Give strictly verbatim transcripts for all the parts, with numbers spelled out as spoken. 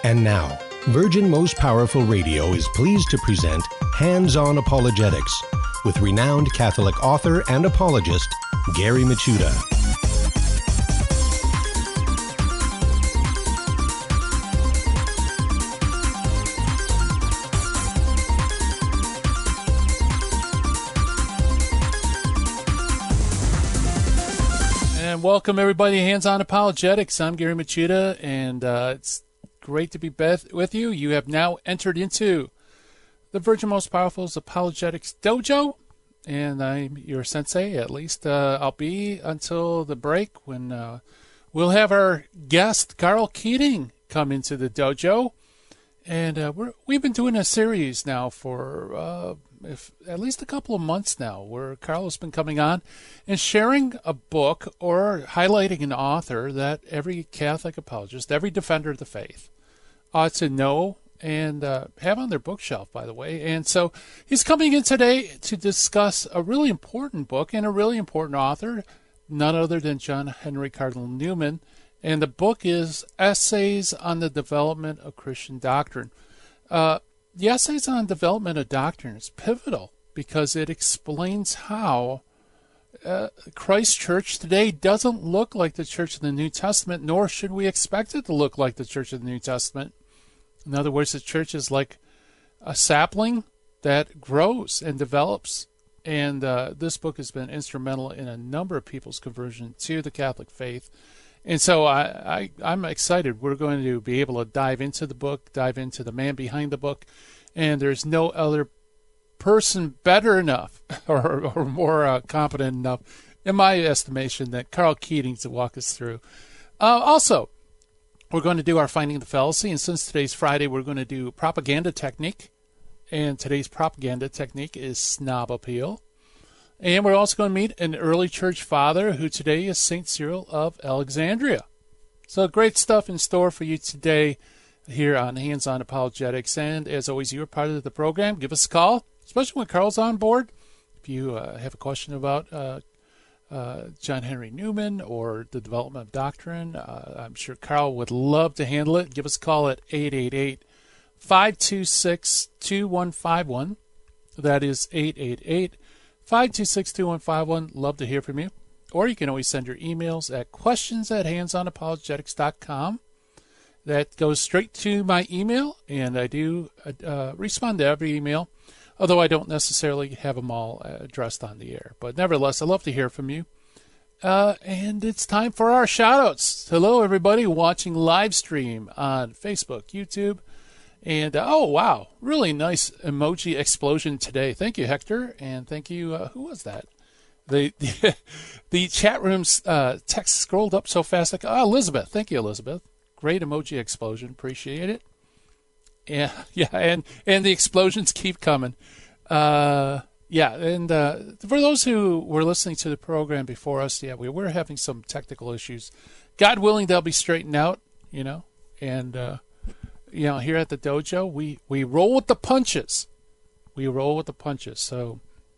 And now, Virgin Most Powerful Radio is pleased to present Hands-On Apologetics with renowned Catholic author and apologist, Gary Michuta. And welcome, everybody, to Hands-On Apologetics. I'm Gary Michuta, and uh, it's great to be back with you. You have now entered into the Virgin Most Powerful's Apologetics Dojo, and I'm your sensei. At least uh, I'll be until the break when uh, we'll have our guest, Carl Keating, come into the dojo. And uh, we're, we've been doing a series now for uh, if, at least a couple of months now, where Carl has been coming on and sharing a book or highlighting an author that every Catholic apologist, every defender of the faith, ought to know and uh, have on their bookshelf, by the way. And so he's coming in today to discuss a really important book and a really important author, none other than John Henry Cardinal Newman. And the book is Essays on the Development of Christian Doctrine. Uh, the Essays on Development of Doctrine is pivotal because it explains how uh, Christ's church today doesn't look like the church of the New Testament, nor should we expect it to look like the church of the New Testament. In other words, the church is like a sapling that grows and develops. And uh, this book has been instrumental in a number of people's conversion to the Catholic faith. And so I, I, I'm excited. We're going to be able to dive into the book, dive into the man behind the book. And there's no other person better enough or, or more uh, competent enough, in my estimation, than Carl Keating to walk us through. Uh, also, we're going to do our Finding the Fallacy. And since today's Friday, we're going to do propaganda technique. And today's propaganda technique is snob appeal. And we're also going to meet an early church father who today is Saint Cyril of Alexandria. So great stuff in store for you today here on Hands-On Apologetics. And as always, you're part of the program. Give us a call, especially when Carl's on board. If you uh, have a question about uh, uh, John Henry Newman or the development of doctrine, uh, I'm sure Carl would love to handle it. Give us a call at eight eight eight, five two six, two one five one. That is eight eight eight, five two six, two one five one. Love to hear from you. Or you can always send your emails at questions at hands on apologetics dot com. That goes straight to my email, and I do uh, respond to every email, although I don't necessarily have them all addressed on the air. But nevertheless, I love to hear from you. Uh, and it's time for our shout-outs. Hello, everybody watching live stream on Facebook, YouTube. And, uh, oh, wow, really nice emoji explosion today. Thank you, Hector, and thank you, uh, who was that? The the, the chat room's uh, text scrolled up so fast. Like, oh, Elizabeth. Thank you, Elizabeth. Great emoji explosion. Appreciate it. Yeah, yeah, and, and the explosions keep coming. Uh, yeah, and uh, for those who were listening to the program before us, yeah, we were having some technical issues. God willing, they'll be straightened out, you know, and... Uh, You know, here at the dojo, we, we roll with the punches. We roll with the punches. So,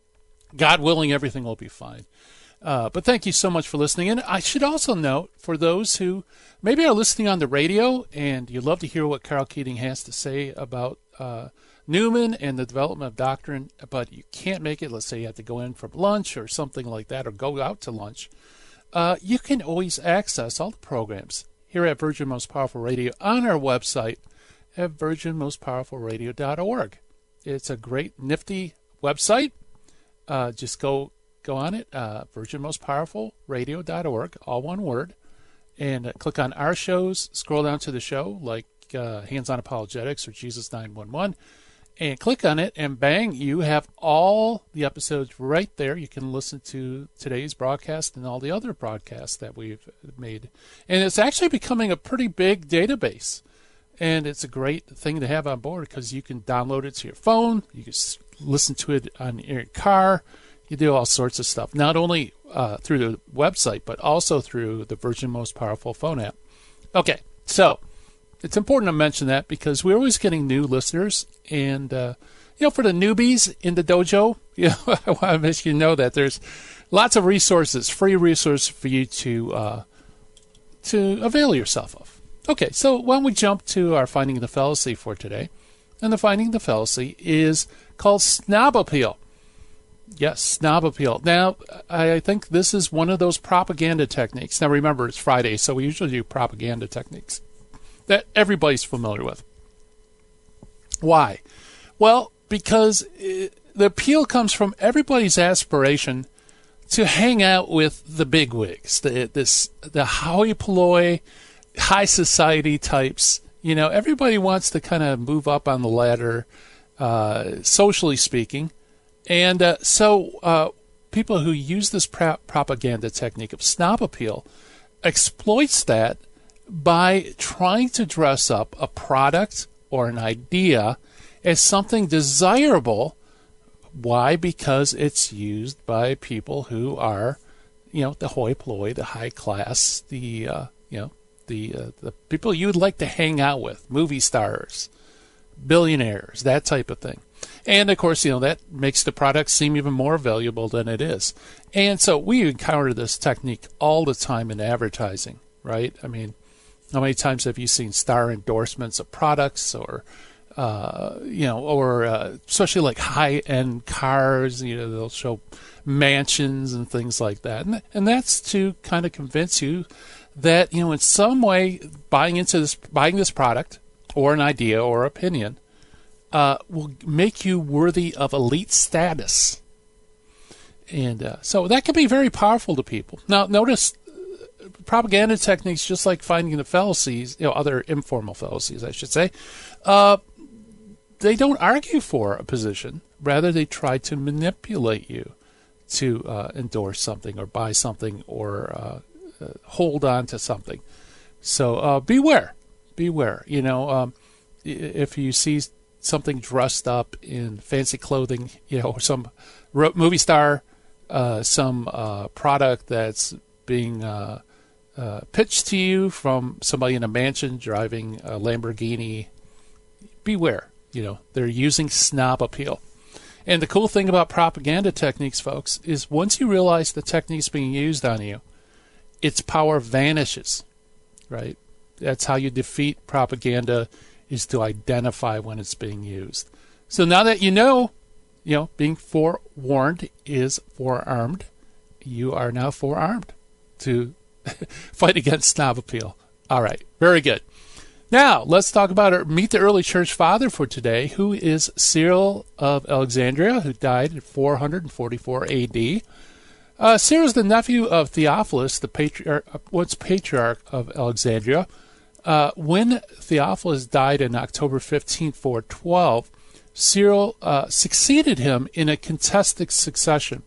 God willing, everything will be fine. Uh, but thank you so much for listening. And I should also note, for those who maybe are listening on the radio and you love to hear what Carl Keating has to say about uh, Newman and the development of doctrine, but you can't make it. Let's say you have to go in from lunch or something like that, or go out to lunch. Uh, you can always access all the programs here at Virgin Most Powerful Radio on our website at virgin most powerful radio dot org. It's a great, nifty website. Uh, just go go on it, uh, virgin most powerful radio dot org, all one word, and uh, click on our shows. Scroll down to the show, like uh, Hands-On Apologetics or Jesus nine one one, and click on it, and bang, you have all the episodes right there. You can listen to today's broadcast and all the other broadcasts that we've made. And it's actually becoming a pretty big database. And it's a great thing to have on board because you can download it to your phone. You can listen to it on your car. You do all sorts of stuff, not only uh, through the website, but also through the Virgin Most Powerful phone app. Okay, so it's important to mention that because we're always getting new listeners. And, uh, you know, for the newbies in the dojo, you know, I want to make you know that there's lots of resources, free resources for you to uh, to avail yourself of. Okay, so why don't we jump to our finding of the fallacy for today? And the finding of the fallacy is called snob appeal. Yes, snob appeal. Now, I think this is one of those propaganda techniques. Now, remember, it's Friday, so we usually do propaganda techniques that everybody's familiar with. Why? Well, because it, the appeal comes from everybody's aspiration to hang out with the bigwigs, the this the hoi polloi, high society types. You know, everybody wants to kind of move up on the ladder, uh, socially speaking. And uh, so uh, people who use this pro- propaganda technique of snob appeal exploits that by trying to dress up a product or an idea as something desirable. Why? Because it's used by people who are, you know, the hoi polloi, the high class, the, uh, you know, the uh, the people you would like to hang out with, movie stars, billionaires, that type of thing. And, of course, you know, that makes the product seem even more valuable than it is. And so we encounter this technique all the time in advertising, right? I mean, how many times have you seen star endorsements of products or, uh, you know, or uh, especially like high-end cars, you know, they'll show mansions and things like that. And, and that's to kind of convince you that, you know, in some way buying into this, buying this product or an idea or opinion Uh, will make you worthy of elite status. And uh, so that can be very powerful to people. Now, notice uh, propaganda techniques, just like finding the fallacies, you know, other informal fallacies, I should say, uh, they don't argue for a position. Rather, they try to manipulate you to uh, endorse something or buy something or uh, uh, hold on to something. So uh, beware. Beware. You know, um, if you see something dressed up in fancy clothing, you know, some movie star, uh, some uh, product that's being uh, uh, pitched to you from somebody in a mansion driving a Lamborghini, beware. You know, they're using snob appeal. And the cool thing about propaganda techniques, folks, is once you realize the technique's being used on you, its power vanishes, right? That's how you defeat propaganda, is to identify when it's being used. So now that you know, you know, being forewarned is forearmed, you are now forearmed to fight against snob appeal. All right, very good. Now, let's talk about our Meet the Early Church Father for today, who is Cyril of Alexandria, who died in four forty-four A D. Uh, Cyril is the nephew of Theophilus, the patriarch, once patriarch of Alexandria. Uh, when Theophilus died on October fifteenth, four twelve, Cyril uh, succeeded him in a contested succession.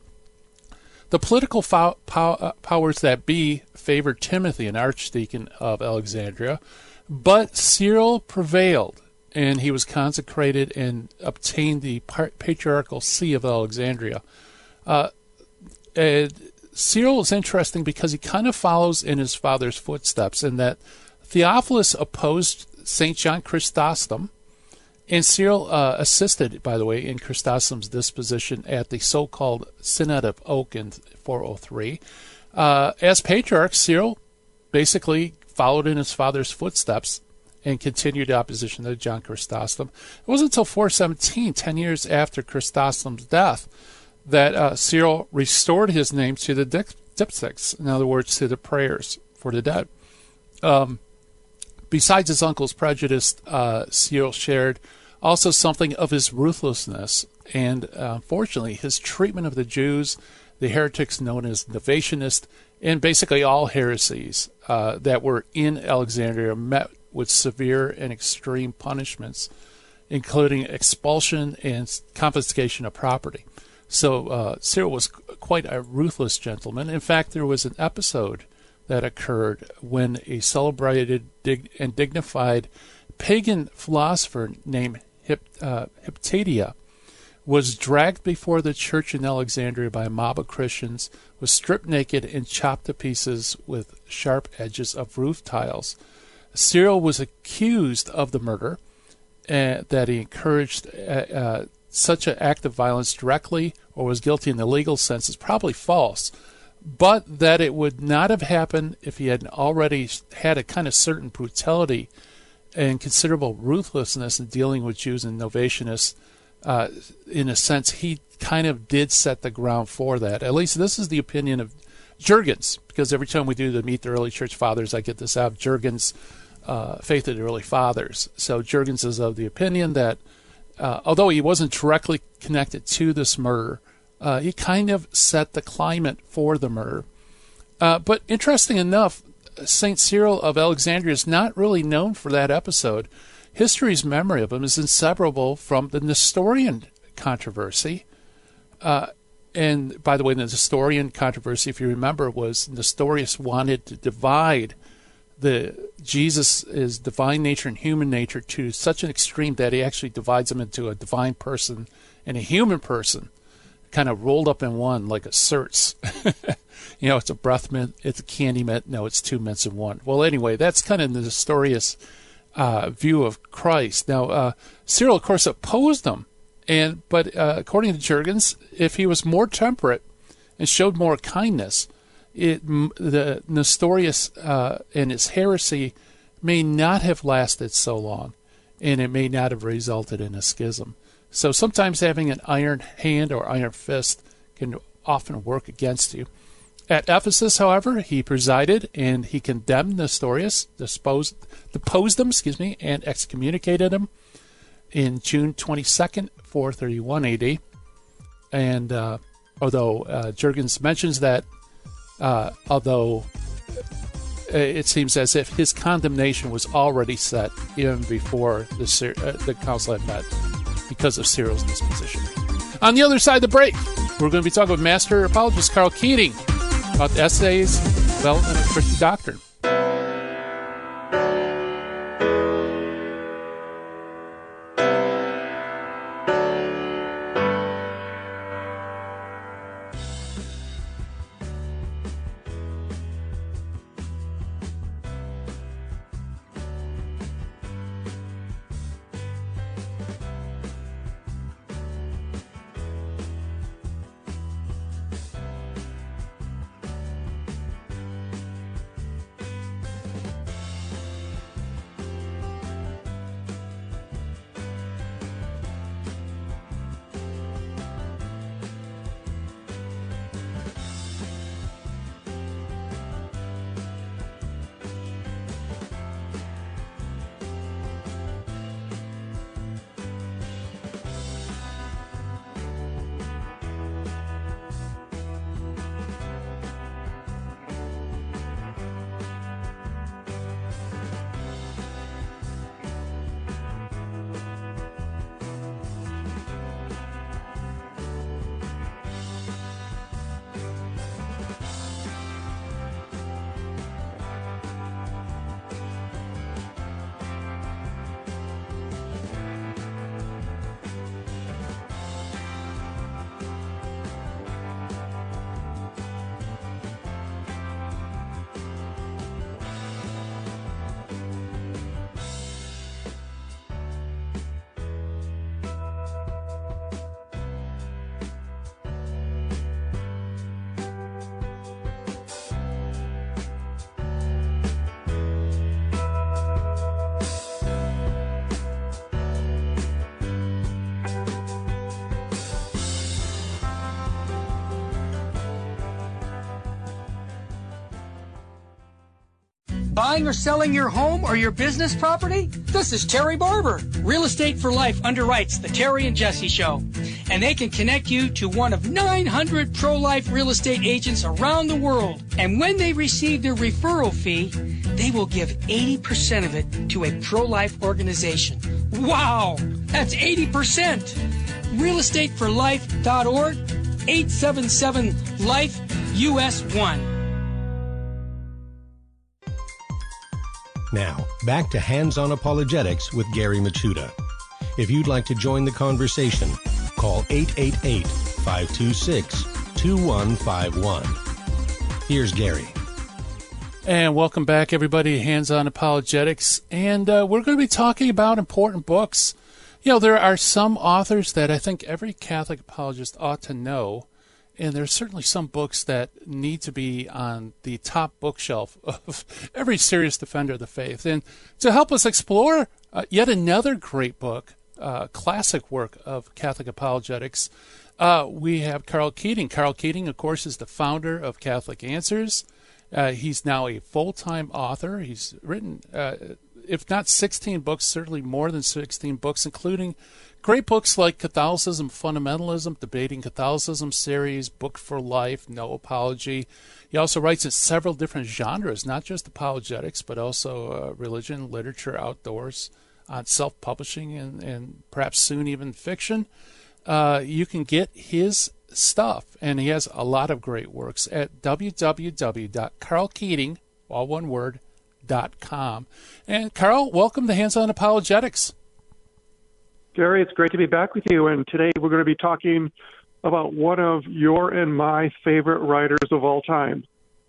The political fo- pow- uh, powers that be favored Timothy, an archdeacon of Alexandria, but Cyril prevailed, and he was consecrated and obtained the par- patriarchal see of Alexandria. Uh, and Cyril is interesting because he kind of follows in his father's footsteps in that Theophilus opposed Saint John Chrysostom, and Cyril uh, assisted, by the way, in Chrysostom's disposition at the so-called Synod of Oak in four oh three. Uh, as patriarch, Cyril basically followed in his father's footsteps and continued opposition to John Chrysostom. It wasn't until four seventeen, ten years after Chrysostom's death, that uh, Cyril restored his name to the diptychs, in other words, to the prayers for the dead. Um, Besides his uncle's prejudice, uh, Cyril shared also something of his ruthlessness and, uh, unfortunately, his treatment of the Jews, the heretics known as Novatianists, and basically all heresies uh, that were in Alexandria met with severe and extreme punishments, including expulsion and confiscation of property. So uh, Cyril was quite a ruthless gentleman. In fact, there was an episode that occurred when a celebrated dig- and dignified pagan philosopher named Hip- uh, Hypatia was dragged before the church in Alexandria by a mob of Christians, was stripped naked and chopped to pieces with sharp edges of roof tiles. Cyril was accused of the murder, uh, that he encouraged uh, uh, such an act of violence directly or was guilty in the legal sense is probably false. but that it would not have happened if he had already had a kind of certain brutality and considerable ruthlessness in dealing with Jews and Novatianists. Uh, in a sense, he kind of did set the ground for that. At least this is the opinion of Jurgens, because every time we do the Meet the Early Church Fathers, I get this out of Jurgens' uh, Faith of the Early Fathers. So Jurgens is of the opinion that uh, although he wasn't directly connected to this murder, uh, he kind of set the climate for the murder. Uh, but interesting enough, Saint Cyril of Alexandria is not really known for that episode. History's memory of him is inseparable from the Nestorian controversy. Uh, and by the way, the Nestorian controversy, if you remember, was Nestorius wanted to divide the Jesus' divine nature and human nature to such an extreme that he actually divides them into a divine person and a human person, kind of rolled up in one like a certs. You know, it's a breath mint, it's a candy mint. No, it's two mints in one. Well, anyway, that's kind of the Nestorius uh, view of Christ. Now, uh, Cyril, of course, opposed them. And but uh, according to Jurgens, if he was more temperate and showed more kindness, it, the Nestorius uh, and his heresy may not have lasted so long, and it may not have resulted in a schism. So sometimes having an iron hand or iron fist can often work against you. At Ephesus, however, he presided and he condemned Nestorius, disposed, deposed him, excuse me, and excommunicated him in June twenty-second, four thirty-one A D. And uh, although uh, Jurgens mentions that, uh, although it seems as if his condemnation was already set even before the, uh, the council had met because of Cyril's disposition. On the other side of the break, we're going to be talking with Master Apologist Karl Keating about the essays, development of Christian doctrine. Buying or selling your home or your business property? This is Terry Barber. Real Estate for Life underwrites the Terry and Jesse Show. And they can connect you to one of nine hundred pro-life real estate agents around the world. And when they receive their referral fee, they will give eighty percent of it to a pro-life organization. Wow! That's eighty percent! real estate for life dot org, eight seven seven life U S one. Now, back to Hands-On Apologetics with Gary Michuta. If you'd like to join the conversation, call eight eight eight, five two six, two one five one. Here's Gary. And welcome back, everybody, to Hands-On Apologetics. And uh, we're going to be talking about important books. You know, there are some authors that I think every Catholic apologist ought to know. and there's certainly some books that need to be on the top bookshelf of every serious defender of the faith. And to help us explore uh, yet another great book, uh, classic work of Catholic apologetics, uh, we have Karl Keating. Karl Keating, of course, is the founder of Catholic Answers. Uh, he's now a full-time author. He's written, uh, if not sixteen books, certainly more than sixteen books, including great books like Catholicism, Fundamentalism, Debating Catholicism series, Book for Life, No Apology. He also writes in several different genres, not just apologetics, but also uh, religion, literature, outdoors, on self-publishing, and, and perhaps soon even fiction. Uh, you can get his stuff, and he has a lot of great works at w w w dot karl keating, all one word, dot com. And Karl, welcome to Hands On Apologetics. Gary, it's great to be back with you, and today we're going to be talking about one of your and my favorite writers of all time.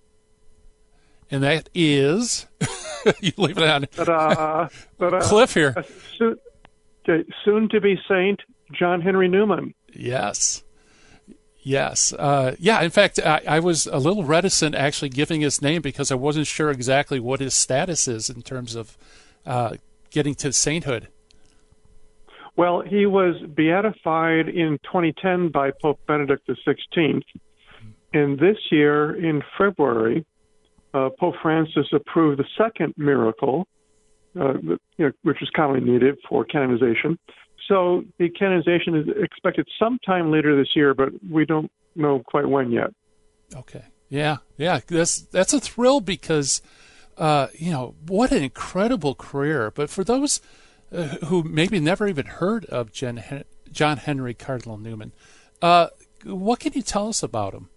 And that is, you leave it on ta-da, ta-da, cliff here. Soon, okay, soon to be Saint John Henry Newman. Yes. Yes. Uh, yeah, in fact, I, I was a little reticent actually giving his name because I wasn't sure exactly what his status is in terms of uh, getting to sainthood. Well, he was beatified in twenty ten by Pope Benedict the sixteenth. And this year, in February, uh, Pope Francis approved the second miracle, uh, you know, which is commonly needed for canonization. So the canonization is expected sometime later this year, but we don't know quite when yet. Okay. Yeah, yeah. That's, that's a thrill because, uh, you know, what an incredible career. But for those Uh, who maybe never even heard of John, John Henry Cardinal Newman. Uh, what can you tell us about him?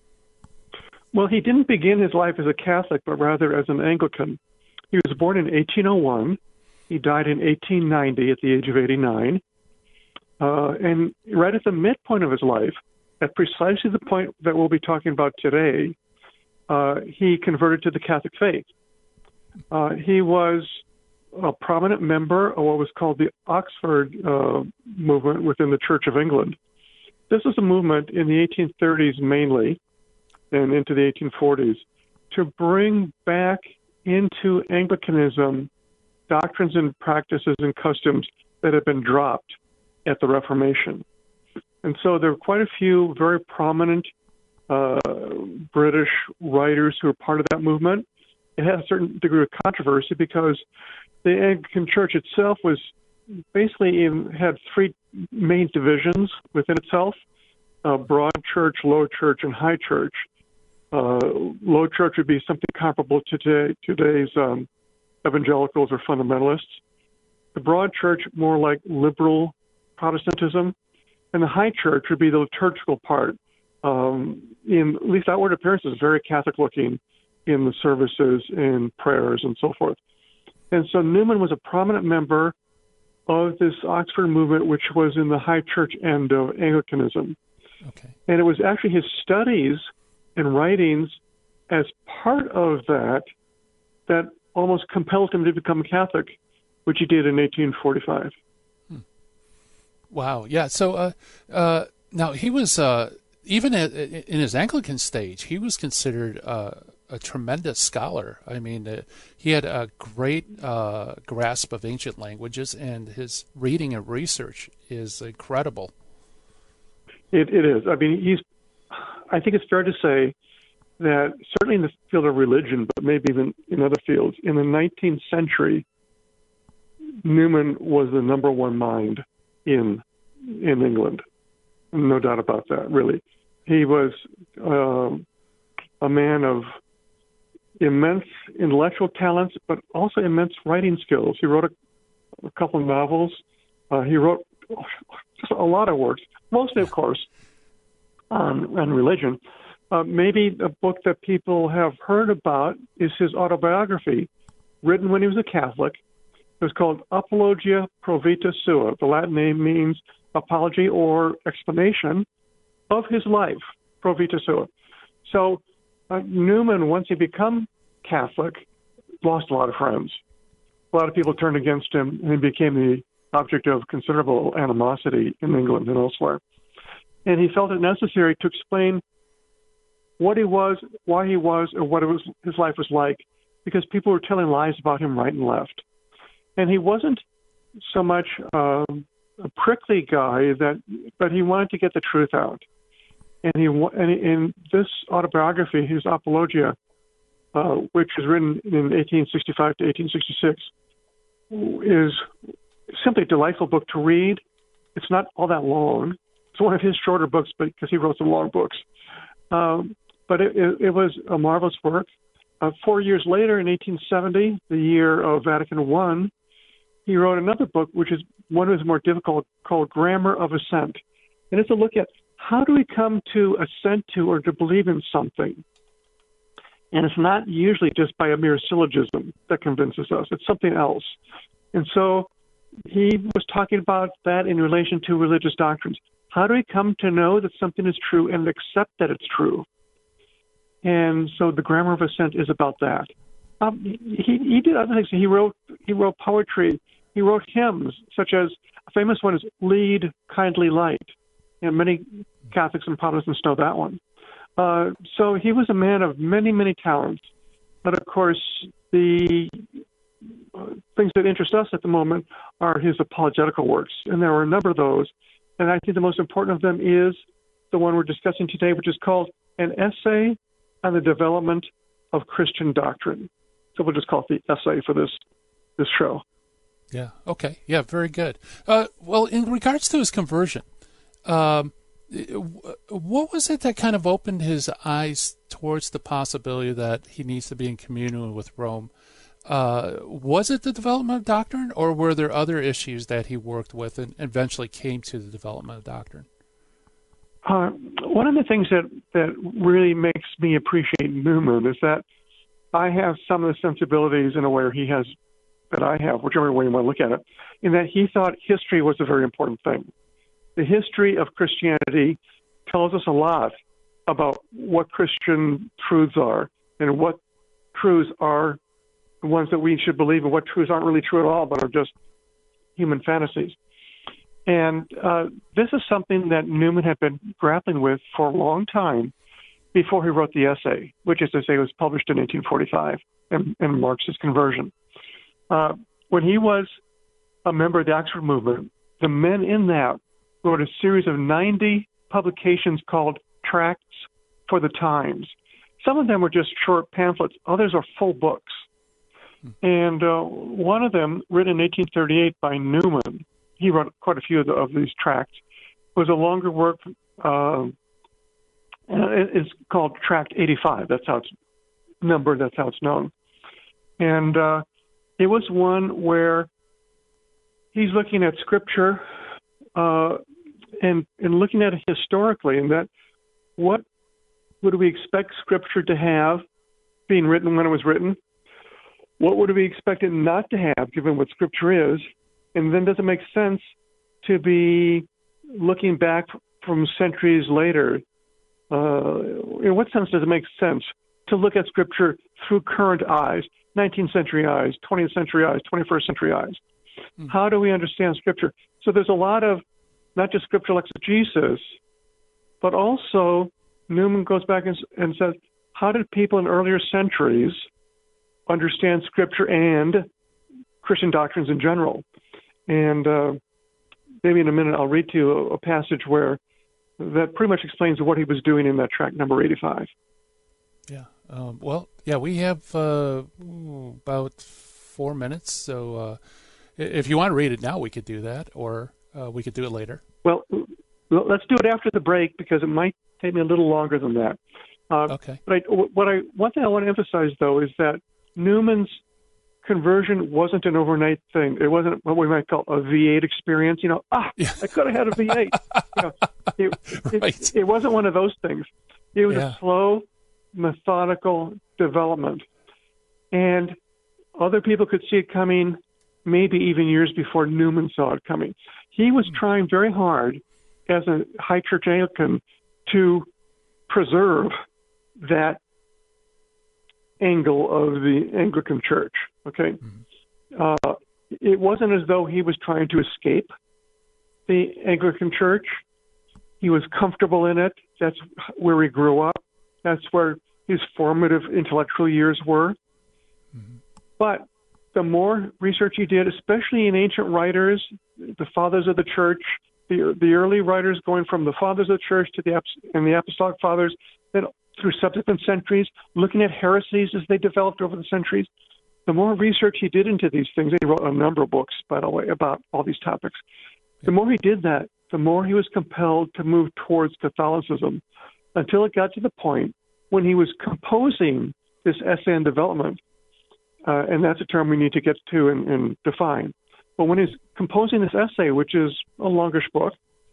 Well, he didn't begin his life as a Catholic, but rather as an Anglican. He was born in eighteen oh one. He died in eighteen ninety at the age of eighty-nine. Uh, and right at the midpoint of his life, at precisely the point that we'll be talking about today, uh, he converted to the Catholic faith. Uh, he was a prominent member of what was called the Oxford uh, movement within the Church of England. This was a movement in the eighteen thirties mainly and into the eighteen forties to bring back into Anglicanism doctrines and practices and customs that had been dropped at the Reformation. And so there were quite a few very prominent uh, British writers who were part of that movement. It had a certain degree of controversy because the Anglican Church itself was basically in, had three main divisions within itself, uh, broad church, low church, and high church. Uh, low church would be something comparable to today, today's um, evangelicals or fundamentalists. The broad church, more like liberal Protestantism. And the high church would be the liturgical part. Um, in at least outward appearances, very Catholic-looking in the services and prayers and so forth. And so Newman was a prominent member of this Oxford movement, which was in the high church end of Anglicanism. Okay. And it was actually his studies and writings as part of that that almost compelled him to become a Catholic, which he did in eighteen forty-five. Hmm. Wow. Yeah. So uh, uh, now he was, uh, even at, in his Anglican stage, he was considered uh, a tremendous scholar. I mean, uh, he had a great uh, grasp of ancient languages, and his reading and research is incredible. It, it is. I mean, he's. I think it's fair to say that certainly in the field of religion, but maybe even in other fields, in the nineteenth century, Newman was the number one mind in in England. No doubt about that. Really, he was uh, a man of immense intellectual talents, but also immense writing skills. He wrote a, a couple of novels. Uh, he wrote just a lot of works, mostly, of course, on, on religion. Uh, maybe a book that people have heard about is his autobiography, written when he was a Catholic. It was called Apologia Pro Vita Sua. The Latin name means apology or explanation of his life, Pro Vita Sua. So uh, Newman, once he became Catholic, lost a lot of friends. A lot of people turned against him, and he became the object of considerable animosity in England and elsewhere. and he felt it necessary to explain what he was, why he was, or what it was, his life was like, because people were telling lies about him right and left. And he wasn't so much um, a prickly guy, that, but he wanted to get the truth out. And he and in this autobiography, his Apologia, uh, which was written in eighteen sixty-five to eighteen sixty-six, is simply a delightful book to read. It's not all that long. It's one of his shorter books, but because he wrote some long books. Um, but it, it, it was a marvelous work. Uh, four years later, in eighteen seventy, the year of Vatican One, he wrote another book, which is one of his more difficult, called Grammar of Assent. And it's a look at how do we come to assent to or to believe in something. And it's not usually just by a mere syllogism that convinces us. It's something else. And so he was talking about that in relation to religious doctrines. How do we come to know that something is true and accept that it's true? And so the Grammar of Assent is about that. Um, he, he did other things. He wrote he wrote poetry. He wrote hymns, such as a famous one is "Lead, Kindly Light." And many Catholics and Protestants know that one. Uh, so he was a man of many, many talents. But of course, the uh, things that interest us at the moment are his apologetical works, and there are a number of those. And I think the most important of them is the one we're discussing today, which is called An Essay on the Development of Christian Doctrine. So we'll just call it the essay for this this show. Yeah. Okay. Yeah. Very good. Uh, well, in regards to his conversion, um, what was it that kind of opened his eyes towards the possibility that he needs to be in communion with Rome? Uh, was it the development of doctrine, or were there other issues that he worked with and eventually came to the development of doctrine? Uh, one of the things that, that really makes me appreciate Newman is that I have some of the sensibilities in a way he has that I have, whichever way you want to look at it, in that he thought history was a very important thing. The history of Christianity tells us a lot about what Christian truths are and what truths are the ones that we should believe and what truths aren't really true at all but are just human fantasies. And uh, this is something that Newman had been grappling with for a long time before he wrote the essay, which, as I say, was published in eighteen forty-five and, and marks his conversion. Uh, when he was a member of the Oxford movement, the men in that wrote a series of ninety publications called Tracts for the Times. Some of them were just short pamphlets. Others are full books. Hmm. And uh, one of them, written in eighteen thirty-eight by Newman, he wrote quite a few of, the, of these tracts, was a longer work. Uh, it's called Tract eighty-five. That's how it's numbered. That's how it's known. And uh, it was one where he's looking at Scripture uh, and, and looking at it historically, and that what would we expect Scripture to have being written when it was written? What would we expect it not to have, given what Scripture is? And then does it make sense to be looking back from centuries later? Uh, in what sense does it make sense to look at Scripture through current eyes, nineteenth century eyes, twentieth century eyes, twenty-first century eyes? Mm-hmm. How do we understand Scripture? So there's a lot of not just scriptural exegesis, but also Newman goes back and, and says, how did people in earlier centuries understand Scripture and Christian doctrines in general? And uh, maybe in a minute I'll read to you a, a passage where that pretty much explains what he was doing in that tract number eighty-five. Yeah. Um, well, yeah, we have uh, about four minutes. So uh, if you want to read it now, we could do that, or uh, we could do it later. Well, let's do it after the break because it might take me a little longer than that. Uh, okay. But I, what I, one thing I want to emphasize, though, is that Newman's conversion wasn't an overnight thing. It wasn't what we might call a V eight experience. You know, ah, yeah. I could have had a V eight. you know, it, it, right. it wasn't one of those things. It was yeah. a slow, methodical development. And other people could see it coming maybe even years before Newman saw it coming. He was trying very hard as a high church Anglican to preserve that angle of the Anglican Church, okay? Mm-hmm. Uh, it wasn't as though he was trying to escape the Anglican Church, He was comfortable in it. That's where he grew up. That's where his formative intellectual years were. Mm-hmm. But the more research he did, especially in ancient writers, the fathers of the church, the the early writers going from the fathers of the church to the and the apostolic fathers, then through subsequent centuries, looking at heresies as they developed over the centuries, the more research he did into these things, he wrote a number of books, by the way, about all these topics. The more he did that, the more he was compelled to move towards Catholicism, until it got to the point when he was composing this essay on development, uh, and that's a term we need to get to and, and define. But when he's composing this essay, which is a longish book,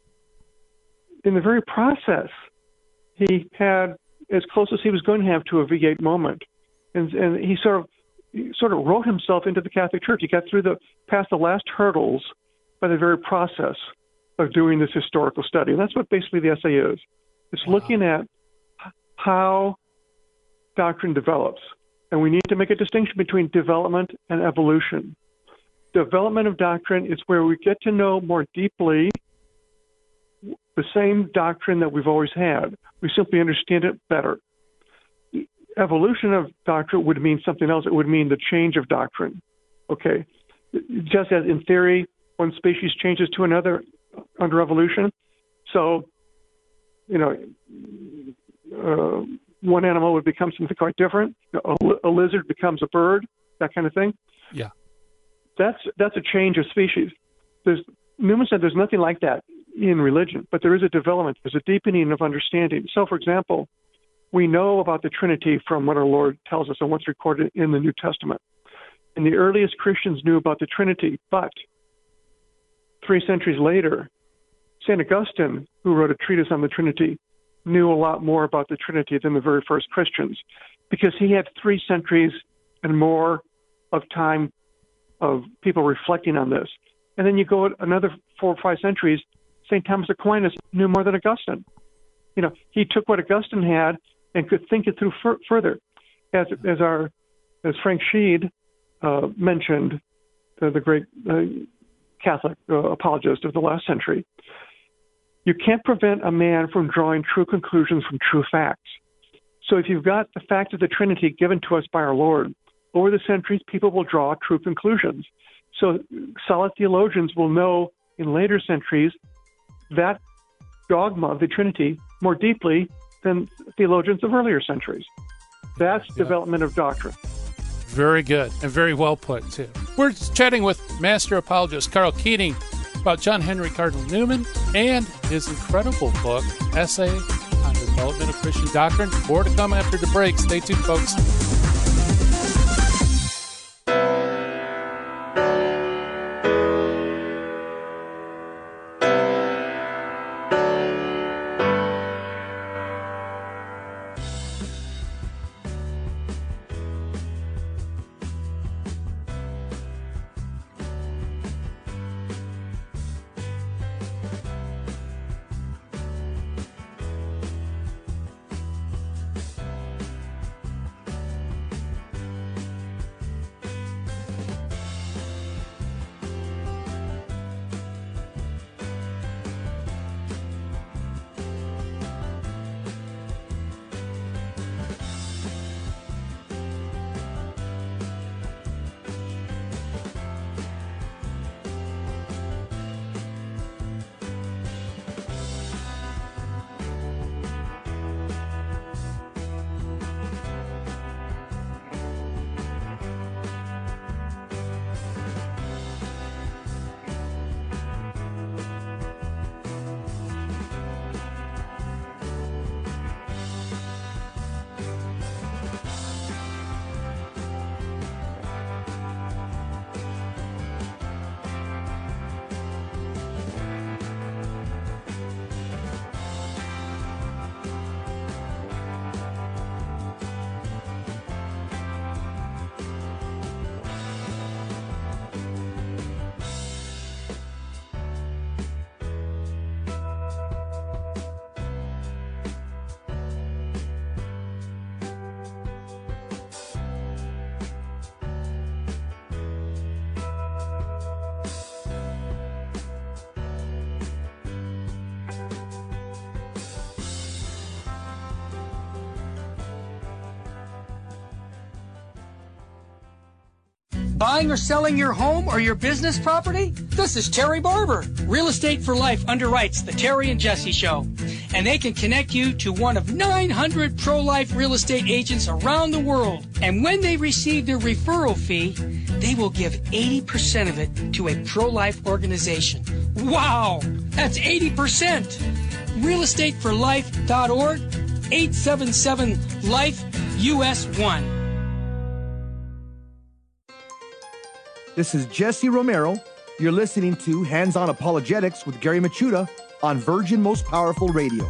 in the very process, he had as close as he was going to have to a V eight moment, and, and he sort of he sort of wrote himself into the Catholic Church. He got through the past the last hurdles by the very process of doing this historical study. And that's what basically the essay is. It's wow. looking at how doctrine develops. And we need to make a distinction between development and evolution. Development of doctrine is where we get to know more deeply the same doctrine that we've always had. We simply understand it better. Evolution of doctrine would mean something else. It would mean the change of doctrine. Okay? Just as in theory, one species changes to another under evolution. So, you know, uh, one animal would become something quite different. A, a lizard becomes a bird, that kind of thing. Yeah. That's that's a change of species. There's Newman said there's nothing like that in religion, but there is a development, there's a deepening of understanding. So, for example, we know about the Trinity from what our Lord tells us and what's recorded in the New Testament. And the earliest Christians knew about the Trinity, but three centuries later, Saint Augustine, who wrote a treatise on the Trinity, knew a lot more about the Trinity than the very first Christians, because he had three centuries and more of time of people reflecting on this. And then you go another four or five centuries, Saint Thomas Aquinas knew more than Augustine. You know, he took what Augustine had and could think it through f- further. As as our as Frank Sheed uh, mentioned, the, the great uh, Catholic uh, apologist of the last century, you can't prevent a man from drawing true conclusions from true facts. So if you've got the fact of the Trinity given to us by our Lord, over the centuries, people will draw true conclusions. So solid theologians will know in later centuries that dogma of the Trinity more deeply than theologians of earlier centuries. That's yeah. development of doctrine. Very good, and very well put, too. We're chatting with Master Apologist Karl Keating about John Henry Cardinal Newman and his incredible book, Essay on the Development of Christian Doctrine. More to come after the break. Stay tuned, folks. Buying or selling your home or your business property? This is Terry Barber. Real Estate for Life underwrites the Terry and Jesse Show. And they can connect you to one of nine hundred pro-life real estate agents around the world. And when they receive their referral fee, they will give eighty percent of it to a pro-life organization. Wow! That's eighty percent! real estate for life dot org, eight seven seven life U S one. This is Jesse Romero. You're listening to Hands On Apologetics with Gary Machuda on Virgin Most Powerful Radio.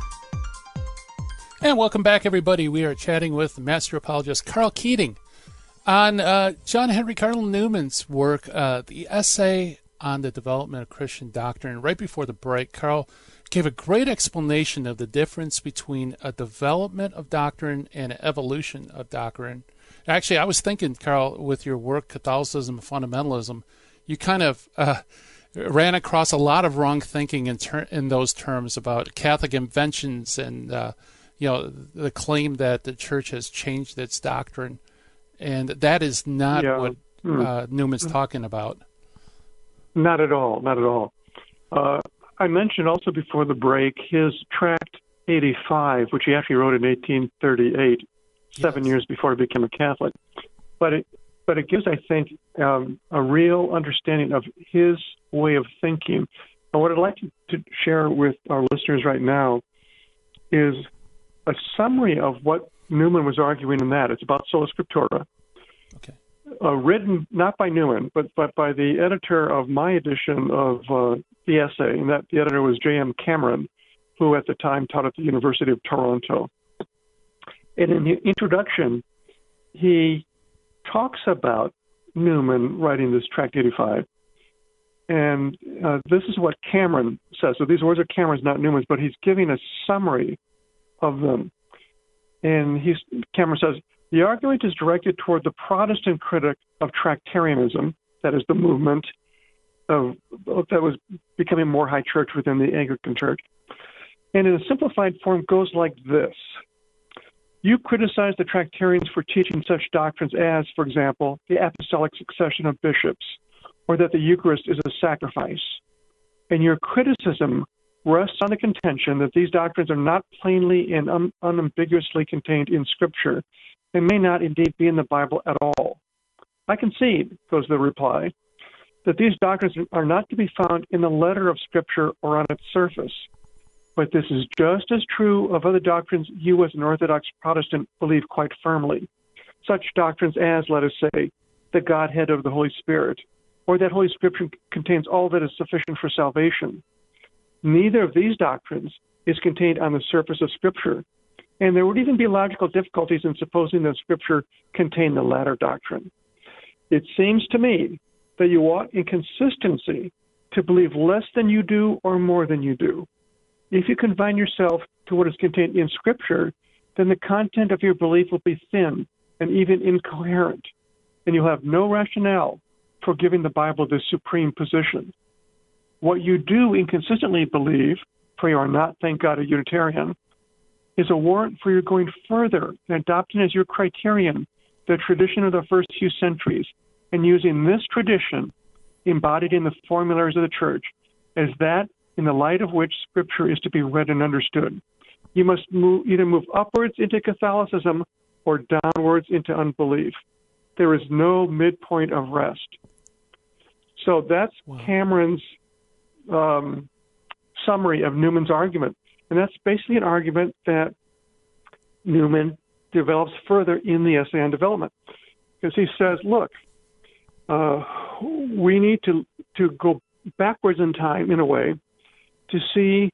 And welcome back, everybody. We are chatting with Master Apologist Carl Keating on uh, John Henry Cardinal Newman's work, uh, the essay on the development of Christian doctrine. Right before the break, Carl gave a great explanation of the difference between a development of doctrine and an evolution of doctrine. Actually, I was thinking, Carl, with your work, Catholicism and Fundamentalism, you kind of uh, ran across a lot of wrong thinking in, ter- in those terms about Catholic inventions and, uh, you know, the claim that the Church has changed its doctrine. And that is not yeah. what uh, Newman's talking about. Not at all, not at all. Uh, I mentioned also before the break his tract eighty-five, which he actually wrote in eighteen thirty-eight, seven yes. years before he became a Catholic. But it, but it gives, I think, um, a real understanding of his way of thinking. And what I'd like to, to share with our listeners right now is a summary of what Newman was arguing in that. It's about sola scriptura. Okay. Uh, written not by Newman, but, but by the editor of my edition of uh, the essay, and that the editor was J M Cameron, who at the time taught at the University of Toronto. And in the introduction, he talks about Newman writing this tract eighty-five. And uh, this is what Cameron says. So these words are Cameron's, not Newman's, but he's giving a summary of them. And he's, Cameron says, the argument is directed toward the Protestant critic of Tractarianism, that is the movement of, that was becoming more high church within the Anglican Church. And in a simplified form goes like this. You criticize the Tractarians for teaching such doctrines as, for example, the apostolic succession of bishops, or that the Eucharist is a sacrifice. And your criticism rests on the contention that these doctrines are not plainly and un- unambiguously contained in Scripture, and may not indeed be in the Bible at all. I concede, goes the reply, that these doctrines are not to be found in the letter of Scripture or on its surface. But this is just as true of other doctrines you as an Orthodox Protestant believe quite firmly. Such doctrines as, let us say, the Godhead of the Holy Spirit, or that Holy Scripture contains all that is sufficient for salvation. Neither of these doctrines is contained on the surface of Scripture, and there would even be logical difficulties in supposing that Scripture contained the latter doctrine. It seems to me that you ought, in consistency, to believe less than you do or more than you do. If you confine yourself to what is contained in Scripture, then the content of your belief will be thin and even incoherent, and you'll have no rationale for giving the Bible this supreme position. What you do inconsistently believe, for you are not, thank God, a Unitarian, is a warrant for your going further and adopting as your criterion the tradition of the first few centuries, and using this tradition, embodied in the formularies of the Church, as that in the light of which Scripture is to be read and understood. You must move, either move upwards into Catholicism or downwards into unbelief. There is no midpoint of rest. So that's wow. Cameron's um, summary of Newman's argument. And that's basically an argument that Newman develops further in the essay on development. Because he says, look, uh, we need to, to go backwards in time, in a way, to see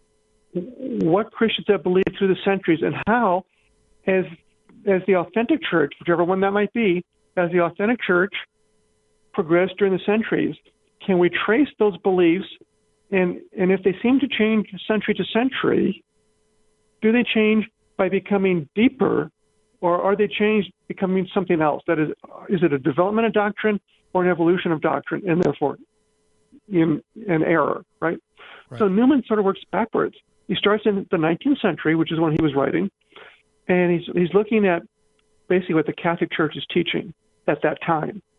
what Christians have believed through the centuries and how, as as the authentic church, whichever one that might be, as the authentic church progressed during the centuries, can we trace those beliefs? And, and if they seem to change century to century, do they change by becoming deeper, or are they changed becoming something else? That is, is it a development of doctrine or an evolution of doctrine, and therefore in an error, right? Right. So Newman sort of works backwards. He starts in the nineteenth century, which is when he was writing, and he's he's looking at basically what the Catholic Church is teaching at that time.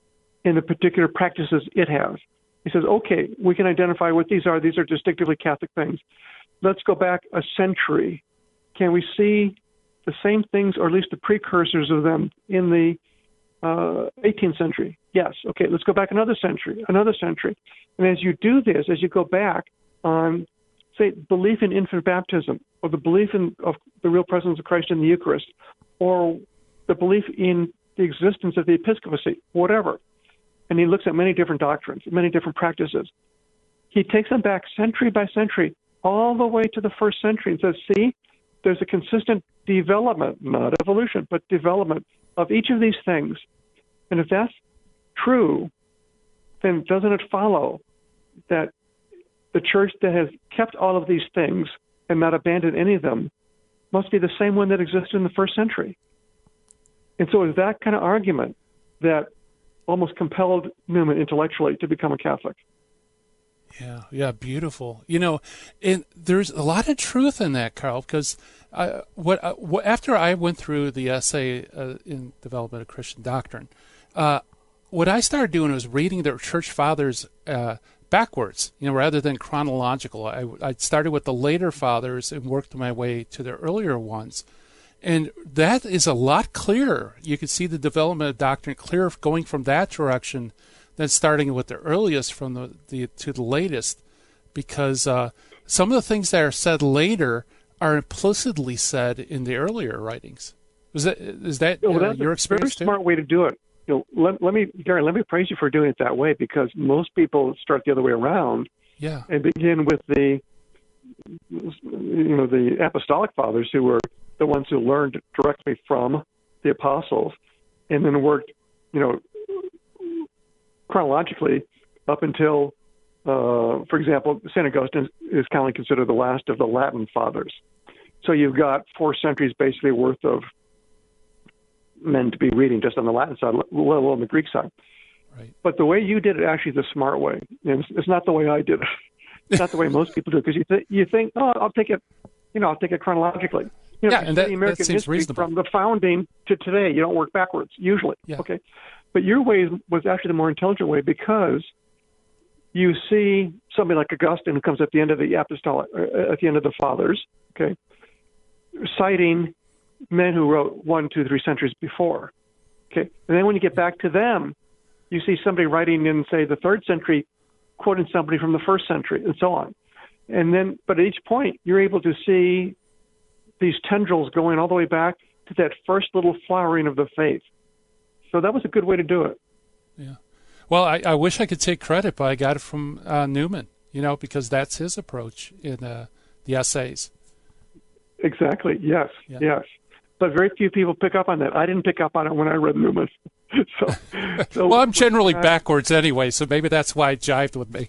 in the particular practices it has. He says, okay, we can identify what these are. These are distinctively Catholic things. Let's go back a century. Can we see the same things, or at least the precursors of them, in the uh, eighteenth century? Yes. Okay, let's go back another century, another century. And as you do this, as you go back on, say, belief in infant baptism, or the belief in of the real presence of Christ in the Eucharist, or the belief in the existence of the episcopacy, whatever. And he looks at many different doctrines, many different practices. He takes them back century by century, all the way to the first century, and says, see, there's a consistent development, not evolution, but development of each of these things. And if that's true, then doesn't it follow that the church that has kept all of these things and not abandoned any of them must be the same one that existed in the first century? And so it's that kind of argument that almost compelled Newman intellectually to become a Catholic. Yeah, yeah, beautiful. You know, and there's a lot of truth in that, Carl, because I, what, uh, what after I went through the essay uh, in Development of Christian Doctrine, uh, what I started doing was reading the Church Fathers uh, backwards, you know, rather than chronological. I, I started with the later Fathers and worked my way to the earlier ones. And that is a lot clearer. You can see the development of doctrine clear going from that direction than starting with the earliest from the, the to the latest, because uh, some of the things that are said later are implicitly said in the earlier writings. Is that is that well, uh, that's your a experience very too? Smart way to do it. You know, let, let me, Gary, let me praise you for doing it that way, because most people start the other way around. Yeah. And begin with the, you know, the apostolic fathers, who were the ones who learned directly from the apostles, and then worked, you know, chronologically up until, uh, for example, Saint Augustine is commonly considered the last of the Latin fathers. So you've got four centuries basically worth of men to be reading just on the Latin side, let alone the Greek side. Right. But the way you did it actually is the smart way. And it's, it's not the way I did it. It's not the way most people do it, because you, th- you think, oh, I'll take it, you know, I'll take it chronologically. You know, yeah, and that, the American that seems history reasonable. From the founding to today, you don't work backwards, usually. Yeah. Okay. But your way was actually the more intelligent way, because you see somebody like Augustine, who comes at the end of the apostolic, uh, at the end of the fathers, okay, citing men who wrote one, two, three centuries before. Okay. And then when you get back to them, you see somebody writing in, say, the third century, quoting somebody from the first century, and so on. And then, but at each point, you're able to see these tendrils going all the way back to that first little flowering of the faith. So that was a good way to do it. Yeah. Well, I, I wish I could take credit, but I got it from uh, Newman, you know, because that's his approach in uh, the essays. Exactly. Yes. Yeah. Yes. But very few people pick up on that. I didn't pick up on it when I read Newman. so, so, well, I'm generally uh, backwards anyway, so maybe that's why it jived with me.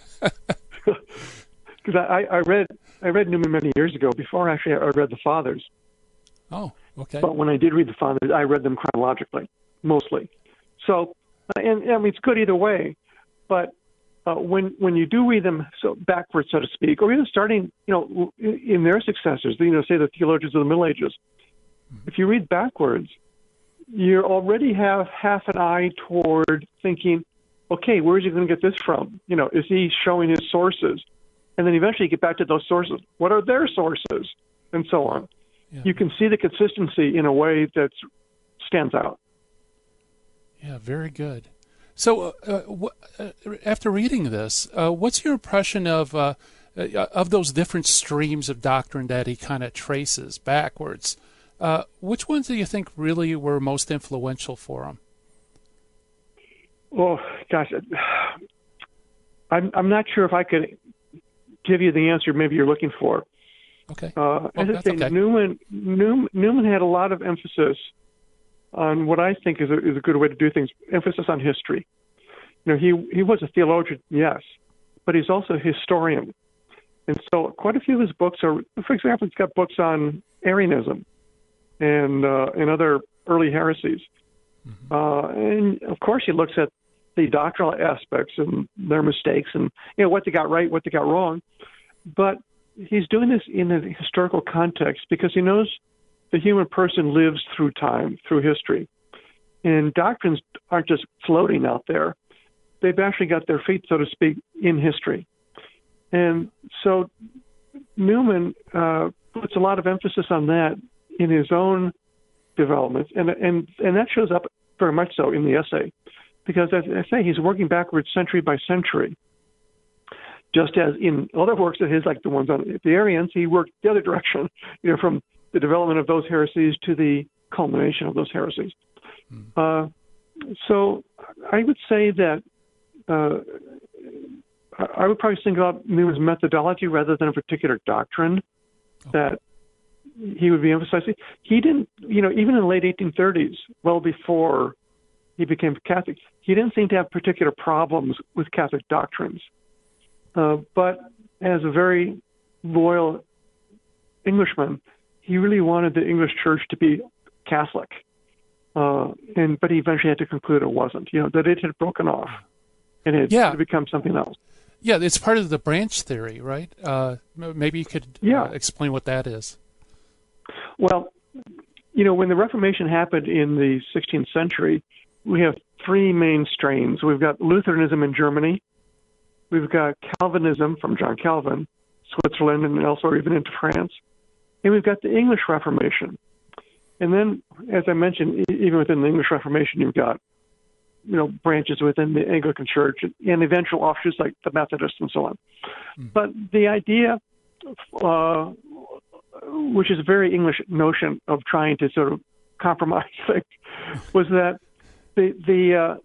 Because I, I read I read Newman many years ago, before actually I read the Fathers. Oh, okay. But when I did read the Fathers, I read them chronologically, mostly. So, and, and I mean, it's good either way. But uh, when when you do read them so backwards, so to speak, or even starting, you know, in their successors, you know, say the theologians of the Middle Ages, mm-hmm. if you read backwards, you already have half an eye toward thinking, okay, where is he going to get this from? You know, is he showing his sources? And then eventually you get back to those sources. What are their sources? And so on. Yeah. You can see the consistency in a way that stands out. Yeah, very good. So uh, w- uh, after reading this, uh, what's your impression of uh, uh, of those different streams of doctrine that he kind of traces backwards? Uh, which ones do you think really were most influential for him? Well, gosh, I'm I'm not sure if I could give you the answer maybe you're looking for. Okay. Uh, well, as I that's say, okay. Newman, Newman Newman had a lot of emphasis on what I think is a, is a good way to do things, emphasis on history. You know, he, he was a theologian, yes, but he's also a historian. And so quite a few of his books are, for example, he's got books on Arianism and, uh, and other early heresies. Mm-hmm. Uh, and, of course, he looks at the doctrinal aspects and their mistakes and, you know, what they got right, what they got wrong. But he's doing this in a historical context because he knows the human person lives through time, through history. And doctrines aren't just floating out there. They've actually got their feet, so to speak, in history. And so Newman uh, puts a lot of emphasis on that in his own developments, and and and that shows up very much so in the essay, because as I say, he's working backwards century by century. Just as in other works of his, like the ones on the Arians, he worked the other direction, you know, from the development of those heresies to the culmination of those heresies. Hmm. Uh, so I would say that uh, I would probably think about Newman's methodology rather than a particular doctrine okay. that he would be emphasizing. He didn't, you know, even in the late eighteen thirties, well before he became Catholic, he didn't seem to have particular problems with Catholic doctrines. Uh, but as a very loyal Englishman, he really wanted the English church to be Catholic. Uh, and but he eventually had to conclude it wasn't, you know, that it had broken off and it yeah. had become something else. Yeah, it's part of the branch theory, right? Uh, maybe you could yeah. uh, explain what that is. Well, you know, when the Reformation happened in the sixteenth century, we have three main strains. We've got Lutheranism in Germany. We've got Calvinism from John Calvin, Switzerland, and elsewhere, even into France. And we've got the English Reformation. And then, as I mentioned, even within the English Reformation, you've got, you know, branches within the Anglican Church and eventual offshoots like the Methodists and so on. Mm. But the idea, uh, which is a very English notion of trying to sort of compromise things, was that the the uh,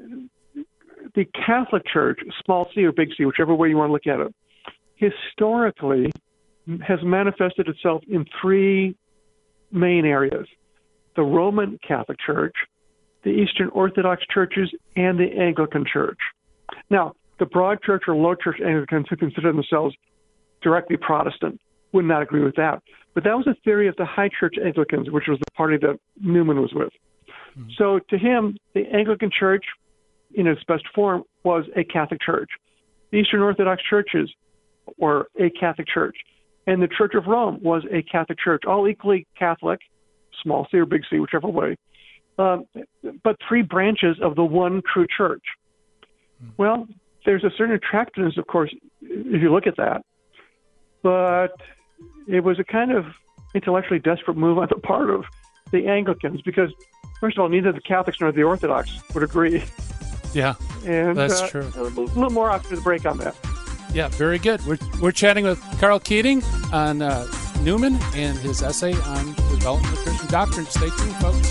the Catholic Church, small c or big C, whichever way you want to look at it, historically has manifested itself in three main areas: the Roman Catholic Church, the Eastern Orthodox churches, and the Anglican Church. Now, the broad church or low church Anglicans who consider themselves directly Protestant would not agree with that. But that was a theory of the high church Anglicans, which was the party that Newman was with. Mm-hmm. So to him, the Anglican Church, in its best form, was a Catholic church. The Eastern Orthodox churches were a Catholic church. And the Church of Rome was a Catholic church, all equally Catholic, small c or big C, whichever way, um, but three branches of the one true church. Mm-hmm. Well, there's a certain attractiveness, of course, if you look at that. But it was a kind of intellectually desperate move on the part of the Anglicans because, first of all, neither the Catholics nor the Orthodox would agree. Yeah, and, that's uh, true. A little more after the break on that. Yeah, very good. We're we're chatting with Karl Keating on uh, Newman and his essay on the development of Christian doctrine. Stay tuned, folks.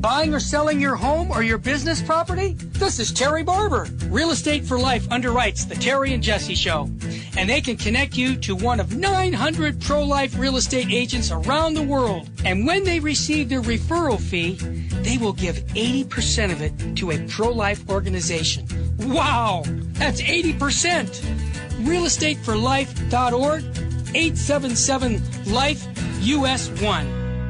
Buying or selling your home or your business property? This is Terry Barber. Real Estate for Life underwrites the Terry and Jesse Show. And they can connect you to one of nine hundred pro-life real estate agents around the world. And when they receive their referral fee, they will give eighty percent of it to a pro-life organization. Wow! That's eighty percent! real estate for life dot org, eight seven seven life U S one.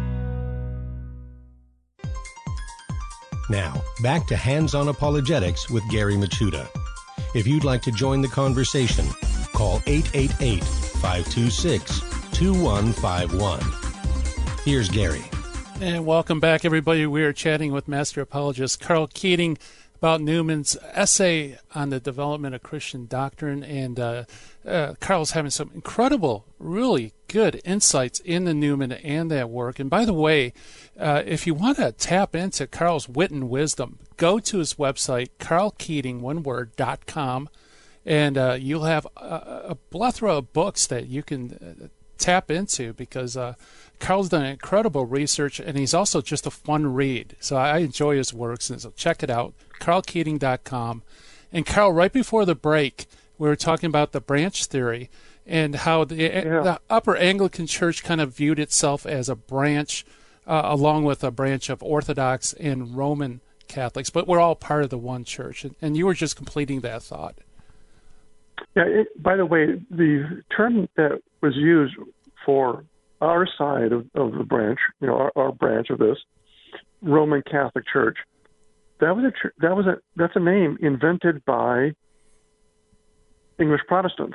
Now, back to Hands-On Apologetics with Gary Machuda. If you'd like to join the conversation, call eight eight eight, five two six, two one five one. Here's Gary. And welcome back, everybody. We are chatting with Master Apologist Karl Keating about Newman's essay on the development of Christian doctrine. And uh, uh, Karl's having some incredible, really good insights into Newman and that work. And by the way, uh, if you want to tap into Karl's wit and wisdom, go to his website, karl keating, one word, dot com, and uh, you'll have a, a plethora of books that you can uh, tap into because uh, Karl's done incredible research, and he's also just a fun read. So I enjoy his works, and so check it out, karl keating dot com. And Karl, right before the break, we were talking about the branch theory and how the, yeah. the Upper Anglican Church kind of viewed itself as a branch, uh, along with a branch of Orthodox and Roman Catholics, but we're all part of the one church. And, and you were just completing that thought. Yeah. It, by the way, the term that was used for our side of, of the branch, you know, our, our branch of this Roman Catholic Church, that was a that was a that's a name invented by English Protestants.